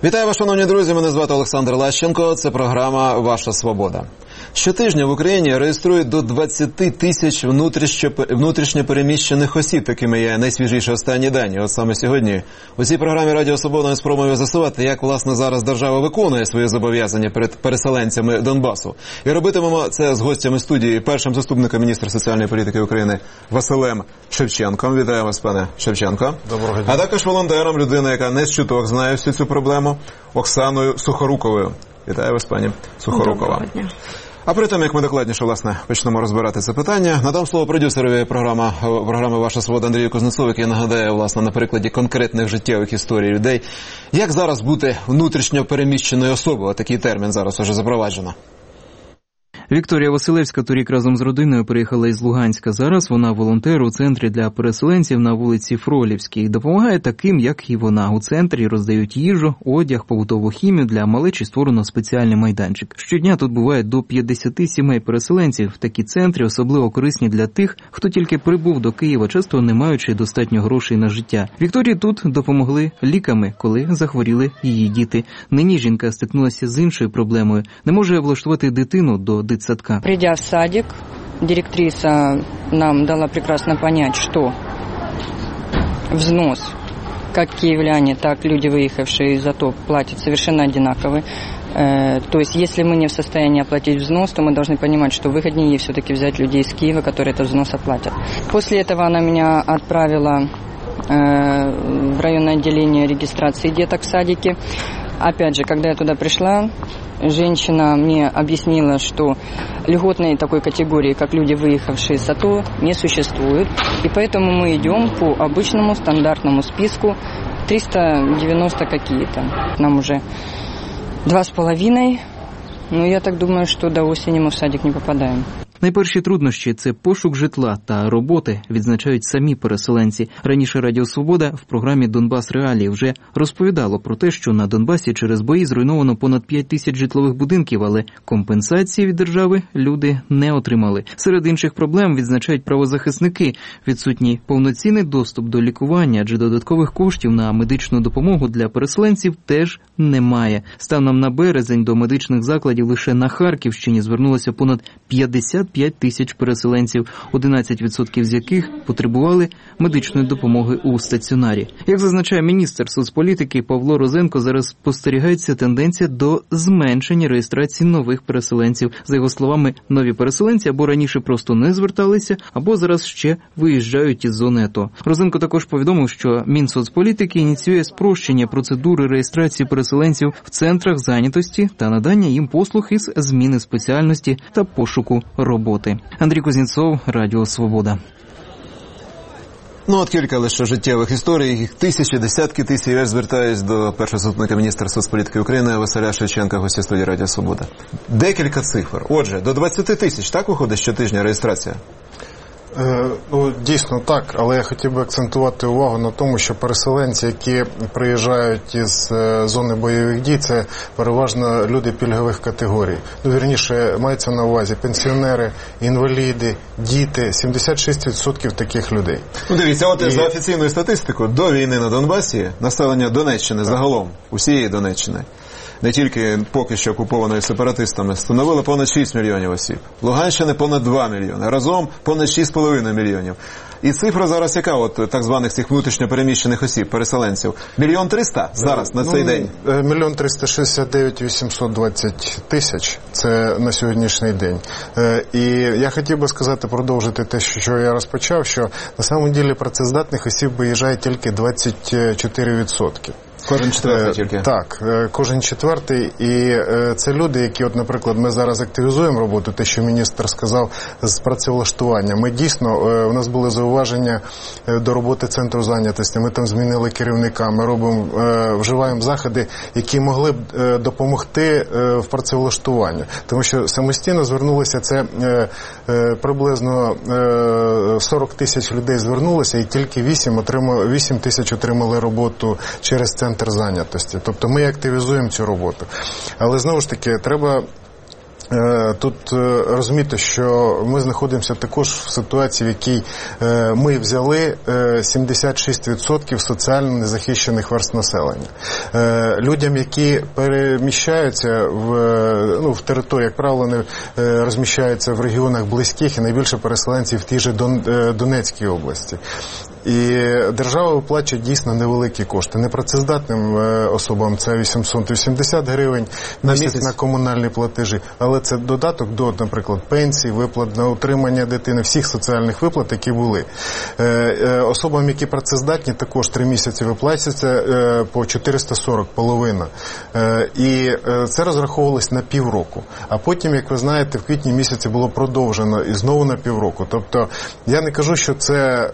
Вітаю вас, шановні друзі, мене звати Олександр Лащенко, це програма «Ваша свобода». Щотижня в Україні реєструють до 20 тисяч внутрішньо переміщених осіб, такими є найсвіжіші останні дані. От саме сьогодні у цій програмі «Радіо Свобода» ми спробуємо з'ясувати, як, власне, зараз держава виконує свої зобов'язання перед переселенцями Донбасу. І робитимемо це з гостями студії, першим заступником міністра соціальної політики України Василем Шевченком. Вітаю вас, пане Шевченко. Доброго дня. А також волонтером, людина, яка не з чуток знає всю цю проблему, Оксаною Сухоруковою. Вітаю вас, пані Сухорукова. Доброго дня. А перед тим, як ми докладніше, власне, почнемо розбирати це питання, надам слово продюсерові програми «Ваша свобода» Андрію Кузнецову, який нагадає, власне, на прикладі конкретних життєвих історій людей, як зараз бути внутрішньо переміщеною особою. Такий термін зараз уже запроваджено. Вікторія Василевська торік разом з родиною приїхала із Луганська. Зараз вона волонтер у центрі для переселенців на вулиці Фролівській. Допомагає таким, як і вона. У центрі роздають їжу, одяг, побутову хімію. Для малечі створено спеціальний майданчик. Щодня тут буває до 50 сімей переселенців. Такі центри особливо корисні для тих, хто тільки прибув до Києва, часто не маючи достатньо грошей на життя. Вікторії тут допомогли ліками, коли захворіли її діти. Нині жінка стикнулася з іншою проблемою. Не може влаштувати дитину до дитсадка. Придя в садик, директриса нам дала прекрасно понять, что взнос, как киевляне, так люди, выехавшие из АТО, платят совершенно одинаковый. То есть, если мы не в состоянии оплатить взнос, то мы должны понимать, что выгоднее ей все-таки взять людей из Киева, которые этот взнос оплатят. После этого она меня отправила в районное отделение регистрации деток в садике. Опять же, когда я туда пришла, женщина мне объяснила, что льготной такой категории, как люди, выехавшие с АТО, не существует. И поэтому мы идем по обычному стандартному списку 390 какие-то. Нам уже 2,5. Но я так думаю, что до осени мы в садик не попадаем. Найперші труднощі – це пошук житла та роботи, відзначають самі переселенці. Раніше Радіо Свобода в програмі «Донбас Реалії» вже розповідало про те, що на Донбасі через бої зруйновано понад 5 тисяч житлових будинків, але компенсації від держави люди не отримали. Серед інших проблем відзначають правозахисники. Відсутній повноцінний доступ до лікування, адже додаткових коштів на медичну допомогу для переселенців теж немає. Станом на березень до медичних закладів лише на Харківщині звернулося понад 55 тисяч переселенців, 11% з яких потребували медичної допомоги у стаціонарі. Як зазначає міністр соцполітики Павло Розенко, зараз спостерігається тенденція до зменшення реєстрації нових переселенців. За його словами, нові переселенці або раніше просто не зверталися, або зараз ще виїжджають із зони АТО. Розенко також повідомив, що Мінсоцполітики ініціює спрощення процедури реєстрації переселенців в центрах зайнятості та надання їм послуг із зміни спеціальності та пошуку роботи. Андрій Кузнецов, Радіо Свобода. Ну, от кілька лише життєвих історій, їх тисячі, десятки тисяч. Я звертаюсь до першого заступника міністра соцполітики України Василя Шевченка, гостя студії Радіо Свобода. Декілька цифр. Отже, до 20 тисяч, так виходить щотижня реєстрація? Дійсно так, але я хотів би акцентувати увагу на тому, що переселенці, які приїжджають із зони бойових дій, це переважно люди пільгових категорій. Вірніше, мається на увазі пенсіонери, інваліди, діти, 76% таких людей. Ну, дивіться, от за офіційною статистикою, до війни на Донбасі населення Донеччини загалом, усієї Донеччини, не тільки поки що окупованої сепаратистами, становило понад 6 мільйонів осіб. Луганщини понад 2 мільйони. Разом понад 6,5 мільйонів. І цифра зараз яка, от так званих цих внутрішньо переміщених осіб, переселенців? 1 300 000 зараз, на цей день? 1 369 820 тисяч. Це на сьогоднішній день. І я хотів би сказати, продовжити те, що я розпочав, що на самом ділі працездатних осіб виїжджає тільки 24%. Кожен четвертий тільки? Так, кожен четвертий. І це люди, які, от, наприклад, ми зараз активізуємо роботу, те, що міністр сказав, з працевлаштування. Ми дійсно, у нас були зауваження до роботи центру зайнятості, ми там змінили керівника, ми робимо, вживаємо заходи, які могли б допомогти в працевлаштуванні. Тому що самостійно звернулося, це приблизно 40 тисяч людей звернулося, і тільки 8 тисяч отримали роботу через центр зайнятості. Тобто ми активізуємо цю роботу. Але знову ж таки, треба Тут розумієте, що ми знаходимося також в ситуації, в якій ми взяли 76% соціально незахищених верств населення. Людям, які переміщаються в території, як правило, не розміщаються в регіонах близьких, і найбільше переселенців в тій же Донецькій області. І держава виплачує дійсно невеликі кошти. Непрацездатним особам це 880 гривень на місяць на комунальні платежі, але це додаток до, наприклад, пенсій, виплат на утримання дитини, всіх соціальних виплат, які були. Особам, які працездатні, також 3 місяці виплачується по 440, половина. І це розраховувалось на півроку. А потім, як ви знаєте, в квітні місяці було продовжено і знову на півроку. Тобто, я не кажу, що це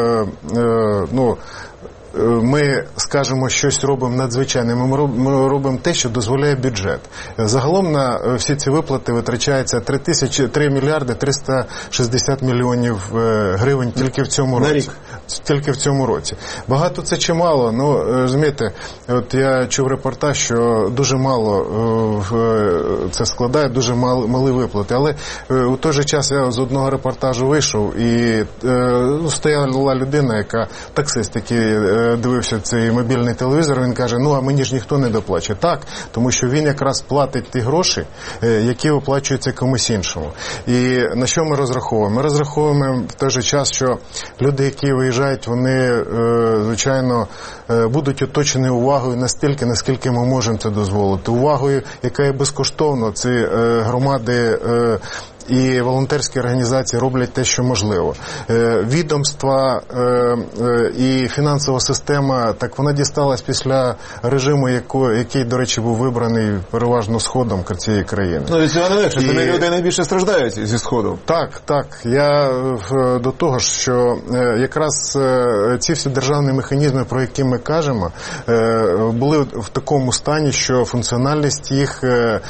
ми, скажімо, щось робимо надзвичайне. Ми робимо те, що дозволяє бюджет. Загалом на всі ці виплати витрачається 3 мільярди 360 мільйонів гривень тільки в цьому році. Тільки в цьому році. Багато це чи мало? Ну, розумієте, от я чув репортаж, що дуже мало це складає, дуже малі виплати. Але у той же час я з одного репортажу вийшов і стояла людина, яка таксист, який дивився цей мобільний телевізор, він каже, а мені ж ніхто не доплачує. Так, тому що він якраз платить ті гроші, які виплачуються комусь іншому. І на що ми розраховуємо? Ми розраховуємо в той же час, що люди, які виїжджають, вони, звичайно, будуть оточені увагою настільки, наскільки ми можемо це дозволити. Увагою, яка є безкоштовно. Ці громади і волонтерські організації роблять те, що можливо. Відомства і фінансова система, так вона дісталась після режиму, який, до речі, був вибраний переважно Сходом цієї країни. Від цього не легше, тому люди найбільше страждають зі Сходу. Так. Я до того, що якраз ці всі державні механізми, про які ми кажемо, були в такому стані, що функціональність їх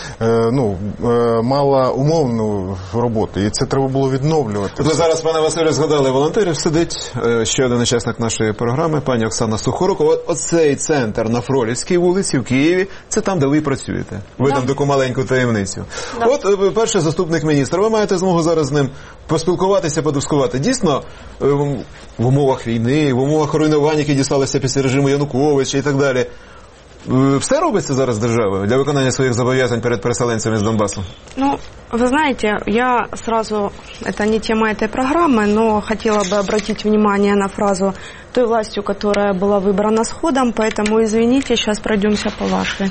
мала умовну роботу, і це треба було відновлювати. Ви зараз, пане Василю, згадали волонтерів, сидить ще один учасник нашої програми, пані Оксана Сухорукова. Оцей центр на Фролівській вулиці в Києві, це там, де ви працюєте. Ви там таку маленьку таємницю. От перший заступник міністра, ви маєте змогу зараз з ним поспілкуватися, подискувати. Дійсно, в умовах війни, в умовах руйнувань, які дісталися після режиму Януковича і так далі, все робиться зараз державою для виконання своих зобов'язань перед переселенцами с Донбасса? Вы знаете, я сразу, это не тема этой программы, но хотела бы обратить внимание на фразу той властью, которая была выбрана Сходом, поэтому, извините, сейчас пройдемся по вашей.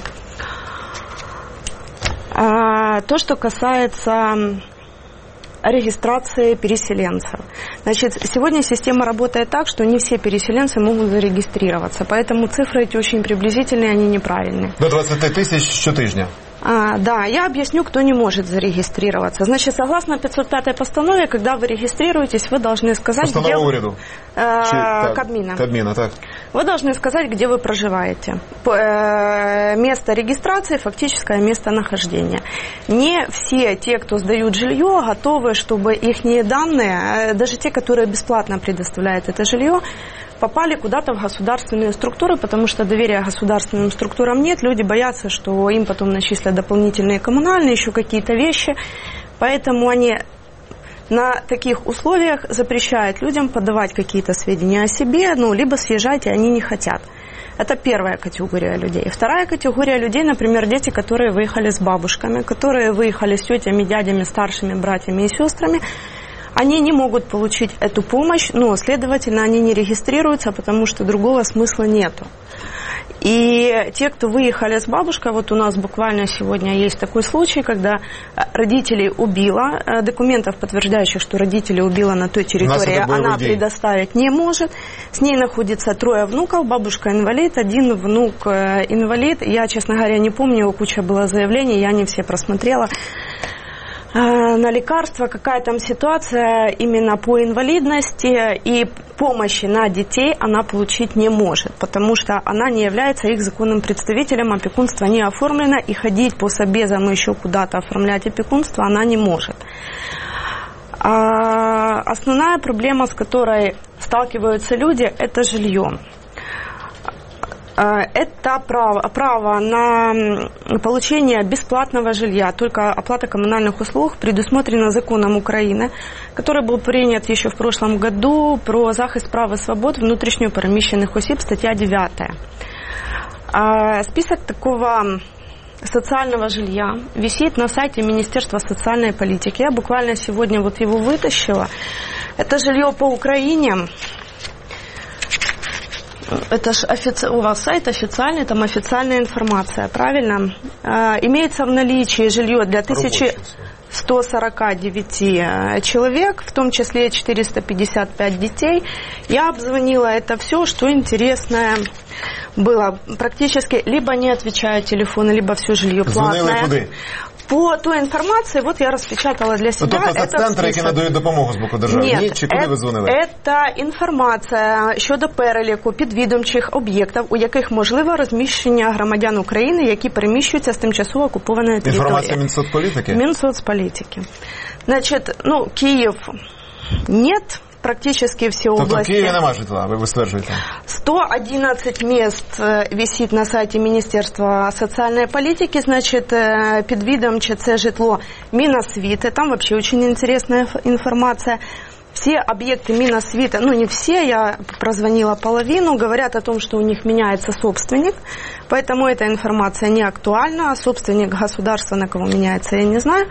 То, что касается регистрации переселенцев. Значит, сегодня система работает так, что не все переселенцы могут зарегистрироваться, поэтому цифры эти очень приблизительные, они неправильные. До 20 тысяч щотижня. Да, я объясню, кто не может зарегистрироваться. Значит, согласно 505 постанове, когда вы регистрируетесь, вы должны сказать, Постанова где... уряду? Кабмина. Кабмина, так. Вы должны сказать, где вы проживаете. Место регистрации, фактическое местонахождение. Не все те, кто сдают жилье, готовы, чтобы их данные, даже те, которые бесплатно предоставляют это жилье, попали куда-то в государственные структуры, потому что доверия государственным структурам нет. Люди боятся, что им потом начислят дополнительные коммунальные, еще какие-то вещи. Поэтому они на таких условиях запрещают людям подавать какие-то сведения о себе, либо съезжать, и они не хотят. Это первая категория людей. Вторая категория людей, например, дети, которые выехали с бабушками, которые выехали с тетями, дядями, старшими братьями и сестрами, они не могут получить эту помощь, но, следовательно, они не регистрируются, потому что другого смысла нету. И те, кто выехали с бабушкой, вот у нас буквально сегодня есть такой случай, когда родителей убила, документов, подтверждающих, что родителей убила на той территории, она предоставить не может. С ней находится 3 внуков, бабушка инвалид, 1 внук инвалид. Я, честно говоря, не помню, куча было заявлений, я не все просмотрела. На лекарства, какая там ситуация именно по инвалидности, и помощи на детей она получить не может, потому что она не является их законным представителем, опекунство не оформлено, и ходить по собезам и еще куда-то оформлять опекунство она не может. Основная проблема, с которой сталкиваются люди, это жилье. Это право на получение бесплатного жилья, только оплата коммунальных услуг предусмотрена законом Украины, который был принят еще в прошлом году про захист прав и свобод внутрішньо переміщених осіб, статья 9. Список такого социального жилья висит на сайте Министерства социальной политики. Я буквально сегодня вот его вытащила. Это жилье по Украине. Это ж у вас сайт официальный, там официальная информация, правильно? Имеется в наличии жилье для 1149 человек, в том числе 455 детей. Я обзвонила это все, что интересное было. Практически либо не отвечают телефоны, либо все жилье платное. Звонили куди? По той інформації, от я розпечатала для себе. Тобто це центри, які надають допомогу з боку держави? Ні, чи куди ви дзвонили? Це інформація щодо переліку підвідомчих об'єктів, у яких можливо розміщення громадян України, які переміщуються з тимчасово окупованої території. Інформація Мінсоцполітики? Мінсоцполітики. Значить, Київ нет. Практически все области. Тобто в Киеве нема житла, вы стверджуєте? 111 мест висит на сайте Министерства социальной политики, значит, підвідомче це житло Миносвита, там вообще очень интересная информация. Все объекты Миносвита, не все, я прозвонила половину, говорят о том, что у них меняется собственник, поэтому эта информация не актуальна, собственник государства, на кого меняется, я не знаю.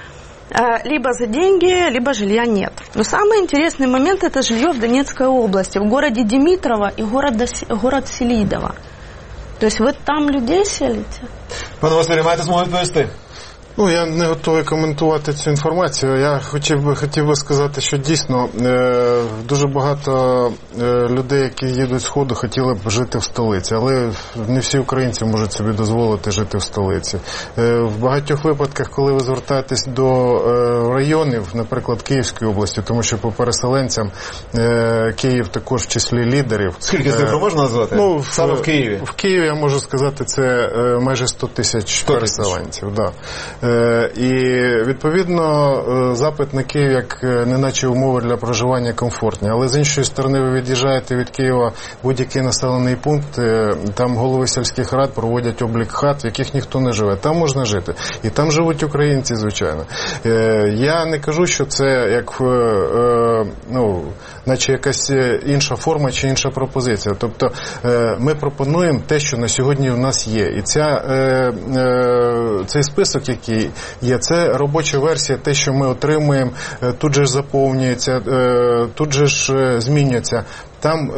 Либо за деньги, либо жилья нет. Но самый интересный момент – это жилье в Донецкой области, в городе Димитрово и город Селидово. То есть вы там людей селите? Пане Василю, маєте змогу відповісти? Я не готовий коментувати цю інформацію. Я хотів би сказати, що дійсно дуже багато людей, які їдуть з Сходу, хотіли б жити в столиці, але не всі українці можуть собі дозволити жити в столиці. В багатьох випадках, коли ви звертаєтесь до районів, наприклад, Київської області, тому що по переселенцям Київ також в числі лідерів. Скільки цифру можна назвати? Саме в Києві? В Києві, я можу сказати, це майже 100 тисяч переселенців. Да. І, відповідно, запит на Київ як неначе умови для проживання комфортні. Але з іншої сторони, ви від'їжджаєте від Києва в будь-який населений пункт, там голови сільських рад проводять облік хат, в яких ніхто не живе. Там можна жити. І там живуть українці, звичайно. Я не кажу, що це як, наче якась інша форма чи інша пропозиція. Тобто, ми пропонуємо те, що на сьогодні в нас є. І цей список, який є, це робоча версія, те, що ми отримуємо, тут же ж заповнюється, тут же ж змінюється. Там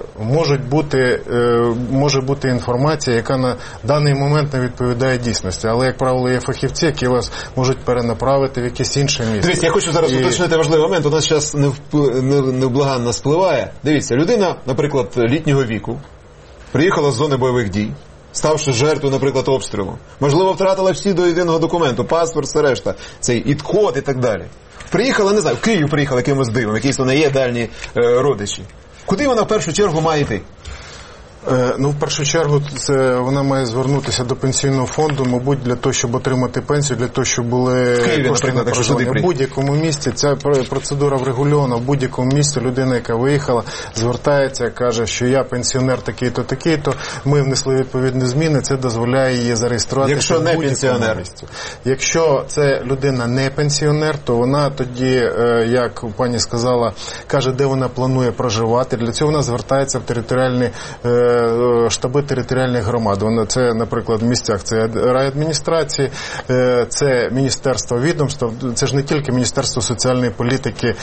може бути інформація, яка на даний момент не відповідає дійсності. Але, як правило, є фахівці, які вас можуть перенаправити в якесь інше місце. Дивіться, я хочу зараз уточнити важливий момент. У нас зараз невблаганно спливає. Дивіться, людина, наприклад, літнього віку, приїхала з зони бойових дій, ставши жертвою, наприклад, обстрілу. Можливо, втратила всі до єдиного документу, паспорт, все решта, цей ІД-код і так далі. Приїхала, не знаю, в Київ приїхала якимось дивом, якісь то не є дальні родичі. Куди вона в першу чергу має йти? В першу чергу вона має звернутися до пенсійного фонду, мабуть, для того, щоб отримати пенсію, для того, щоб були кошти на проживання. В будь-якому місці ця процедура врегульована, в будь-якому місці людина, яка виїхала, звертається, каже, що я пенсіонер такий-то, такий-то, ми внесли відповідні зміни, це дозволяє її зареєструватися в будь-якому місці. Якщо це людина не пенсіонер, то вона тоді, як пані сказала, каже, де вона планує проживати. Для цього вона звертається в територіальні штаби територіальних громад. Це, наприклад, в місцях це райадміністрації, це Міністерство відомств, це ж не тільки Міністерство соціальної політики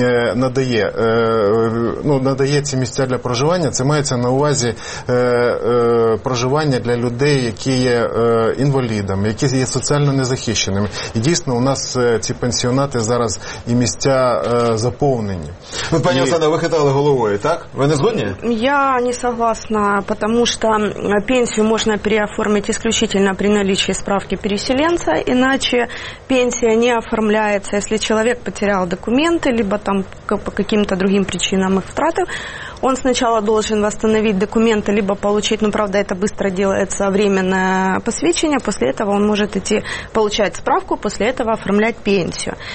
надає ці місця для проживання, це мається на увазі проживання для людей, які є інвалідами, які є соціально незахищеними. І дійсно у нас ці пенсіонати зараз і місця заповнені. Пані Оксана, ви хитали головою, так? Ви не згодні? Я не согласна, потому что пенсию можно переоформить исключительно при наличии справки переселенца, иначе пенсия не оформляется, если человек потерял документы, либо там по каким-то другим причинам их втратил. Он сначала должен восстановить документы, либо получить, правда, это быстро делается, временное посвящение, после этого он может идти получать справку, после этого оформлять пенсию.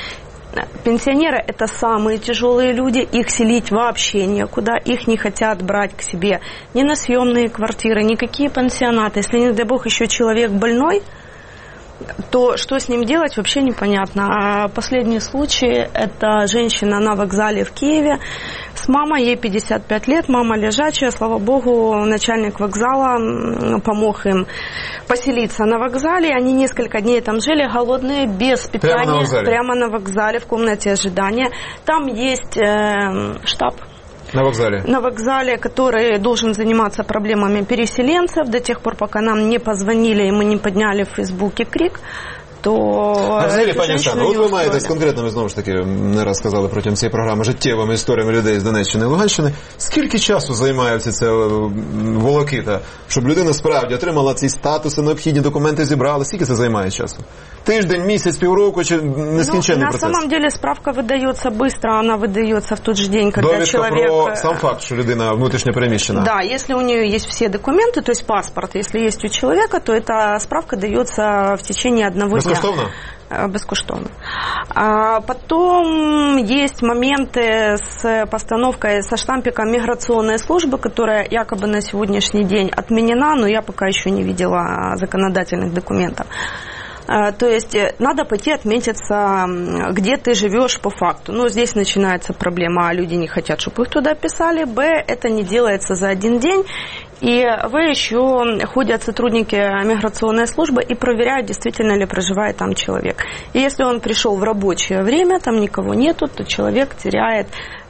Пенсионеры – это самые тяжелые люди, их селить вообще некуда, их не хотят брать к себе ни на съемные квартиры, никакие пансионаты. Если, не дай бог, еще человек больной, то что с ним делать, вообще непонятно. А последний случай – это женщина на вокзале в Киеве с мамой, ей 55 лет, мама лежачая, слава богу, начальник вокзала помог им поселиться на вокзале. Они несколько дней там жили, голодные, без питания, прямо на вокзале в комнате ожидания. Там есть штаб. На вокзале? На вокзале, который должен заниматься проблемами переселенцев. До тех пор, пока нам не позвонили і ми не підняли в Фейсбуці крик, то... А взагалі, пані Оксано, от ви маєте з конкретними, знову ж таки, не раз сказали протягом цієї програми, життєвими історіями людей з Донеччини і Луганщини. Скільки часу займає вся ця волокита, щоб людина справді отримала ці статуси, необхідні документи зібрала? Скільки це займає часу? Тиждень, місяць, півроку чи нескінченний процес? На самом деле справка выдается быстро, она выдается в тот же день, когда довідка человек... про сам факт, что людина внутренне перемещена. Да, если у нее есть все документы, то есть паспорт, если есть у человека, то эта справка дается в течение одного дня. Безкоштовно? Бескоштовно. А потом есть моменты с постановкой, со штампиком миграционной службы, которая якобы на сегодняшний день отменена, но я пока еще не видела законодательных документов. То есть надо пойти отметиться, где ты живешь по факту. Ну, здесь начинается проблема, люди не хотят, чтобы их туда писали. Б, это не делается за один день. И В, еще ходят сотрудники миграционной службы и проверяют, действительно ли проживает там человек. И если он пришел в рабочее время, там никого нету, то человек теряет...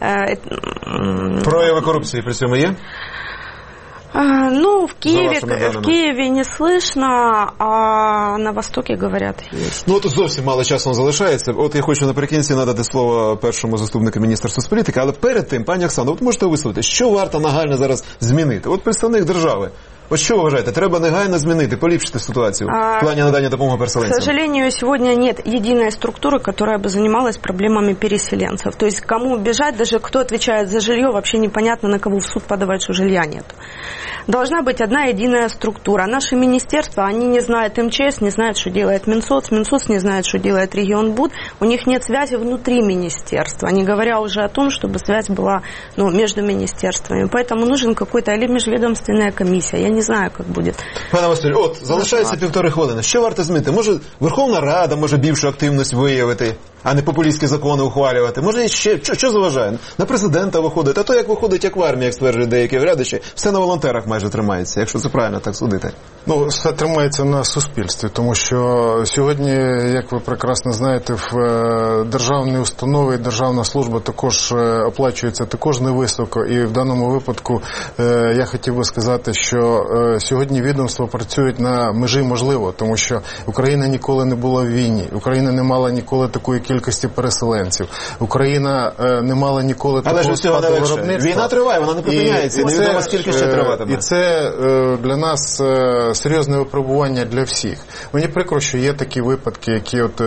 Прояви корупції при цьому є? Ну, в Киеве не слышно, а на Востоке, говорят, есть. Ну, от зовсім мало часу залишається. От я хочу наприкінці надати слово першому заступнику міністра соцполітики, але перед тим, пані Оксано, от можете висловити, що варто нагально зараз змінити? От представник держави. Вот что вы вважаєте? Треба негайно змінити, поліпшити ситуацію в плане надання допомоги переселенцам? К сожалению, сегодня нет единой структуры, которая бы занималась проблемами переселенцев. То есть кому бежать, даже кто отвечает за жилье, вообще непонятно, на кого в суд подавать, что жилья нет. Должна быть одна единая структура. Наши министерства, они не знают МЧС, не знают, что делает Минсоц, Минсоц не знает, что делает Регионбуд. У них нет связи внутри министерства, не говоря уже о том, чтобы связь была между министерствами. Поэтому нужен какой-то или межведомственная комиссия. Я не знаю, як буде. Пане Василь, от, залишається 1,5 хвилини. Що варто змінити? Може, Верховна Рада може більшу активність виявити, а не популістські закони ухвалювати? Може, ще, що заважає? На президента виходить. А то, як виходить, як в армії, як стверджують деякі глядачі, все на волонтерах майже тримається, якщо це правильно так судити. Ну, все тримається на суспільстві, тому що сьогодні, як ви прекрасно знаєте, в державні установи і державна служба також оплачується також невисоко. І в даному випадку я хотів би сказати, що сьогодні відомства працюють на межі можливо, тому що Україна ніколи не була в війні, Україна не мала ніколи такої кількості переселенців, Україна не мала ніколи такого спаду виробництва. Війна триває, вона не припиняється, невідомо скільки ще триватиме. І це для нас серйозне випробування для всіх. Мені прикро, що є такі випадки, які от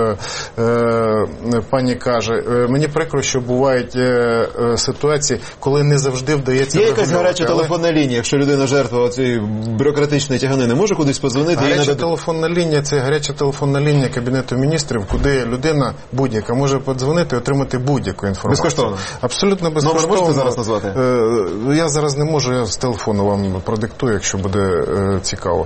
пані каже, мені прикро, що бувають ситуації, коли не завжди вдається врегулювати. Є якась гаряча телефонна лінія, якщо людина жертва цієї бюрократичної тяганини, може кудись подзвонити? Гаряча телефонна лінія – це гаряча телефонна лінія Кабінету міністрів, куди людина будь-яка може подзвонити і отримати будь-яку інформацію. Безкоштовно? Абсолютно безкоштовно. Номер можете зараз назвати? Я зараз не можу, я з телефону вам продиктую, якщо буде цікаво.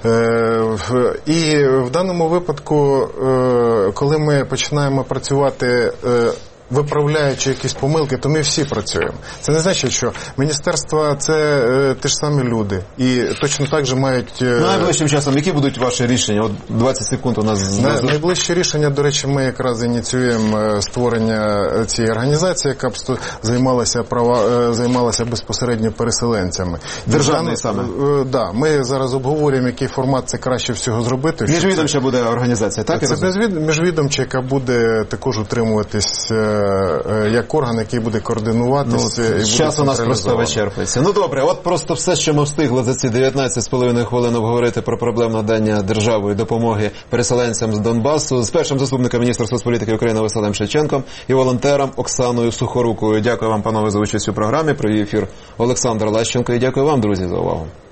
І в даному випадку, коли ми починаємо працювати виправляючи якісь помилки, то ми всі працюємо. Це не значить, що міністерства – це ті ж самі люди. І точно так же мають... Найближчим часом, які будуть ваші рішення? От 20 секунд у нас... Найближчі рішення, до речі, ми якраз ініціюємо створення цієї організації, яка б займалася безпосередньо переселенцями. Державний саме? Так. Ми зараз обговорюємо, який формат це краще всього зробити. Міжвідомча буде організація, так? Це міжвідомча, яка буде також утримуватись як орган, який буде координуватися. Час у нас просто вичерпується. Ну добре, от просто все, що ми встигли за ці 19,5 хвилин обговорити про проблему надання державою допомоги переселенцям з Донбасу з першим заступником міністра соцполітики України Василем Шевченком і волонтером Оксаною Сухорукою. Дякую вам, панове, за участь у програмі. Провів ефір Олександр Лащенко і дякую вам, друзі, за увагу.